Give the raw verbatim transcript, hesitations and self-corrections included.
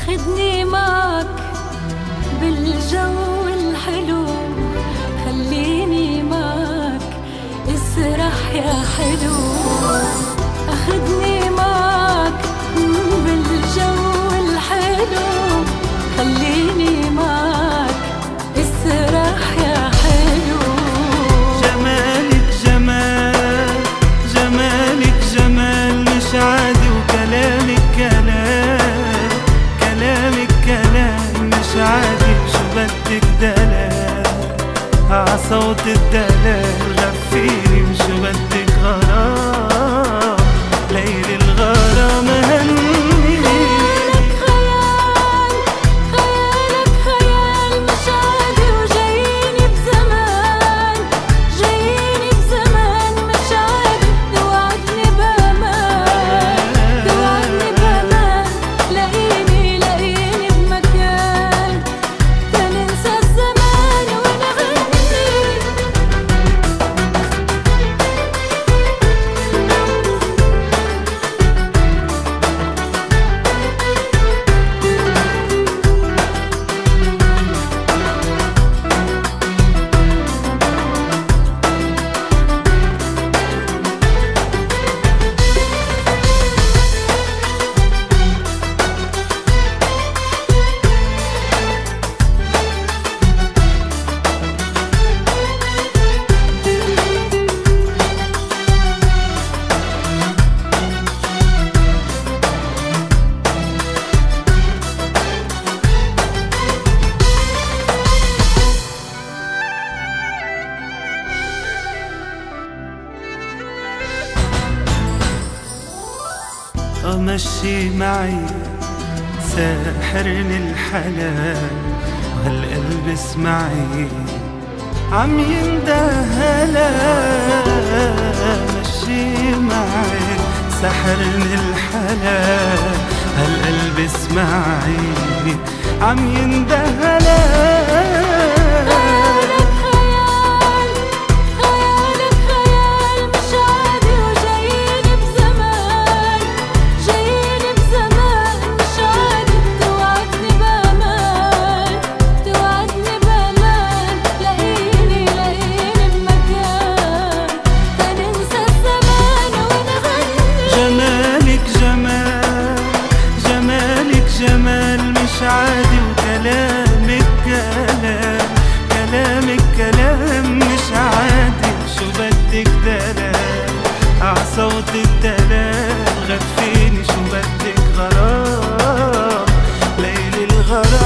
أخدني معك بالجو الحلو، خليني معك اسرح يا حلو. أخدني معك بالجو الحلو، خليني معك اسرح يا حلو. جمالك جمال، جمالك جمال مش عادي، وكلامك كلام، كلامك كلام مش عادي. شو بدك دلال عصوت الدلال غفيني، وشو بدك غرام ليل الغرام هني. مشي معي ساحرني الحلال، وهالقلب اسمعي عم يندهلا. مشي معي ساحرني الحلال، هالقلب اسمعي عم يندهلا. جمال مش عادي، وكلامك كلام، كلامك كلام مش عادي. شو بدك دلال عصوت الدلال غفيني، شو بدك غرام ليل الغرام.